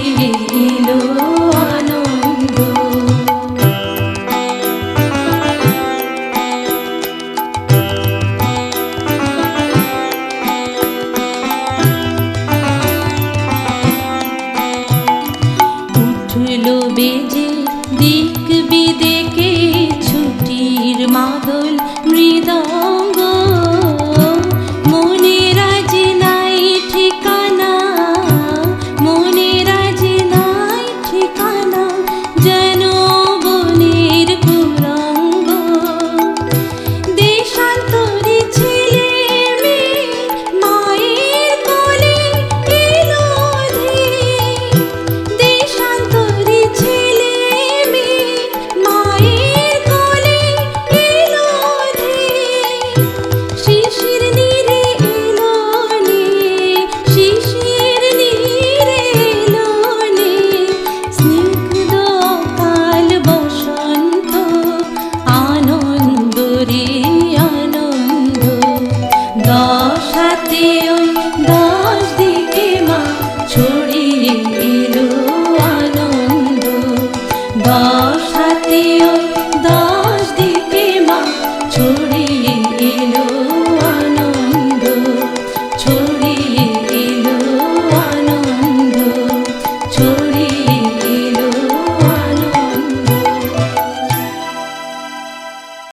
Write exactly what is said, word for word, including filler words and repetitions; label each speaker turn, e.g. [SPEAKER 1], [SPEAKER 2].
[SPEAKER 1] এলো আনন্দ। উঠলো বেজে দিক বিদেকে ছুটির মাদল মৃদঙ্গ, মনের আজ নাই ঠিকানা, মনের আজ নাই ঠিকানা, যেন বনের কুরঙ্গ। দেশান্তরী ছেলে মেয়ে মায়ের কোলে এলো ধেয়ে, দেশান্তরী ছেলে মেয়ে মায়ের কোলে এলো ধেয়ে। শিশির নীরে এলো নে, শিশির নীরে এলো নে, স্নিগ্ধ কাল বসন্ত, আনন্দ রে আনন্দ। দশ হাতে ওই দশ দিকে মা ছড়িয়ে এলো আনন্দ, দশ হাতে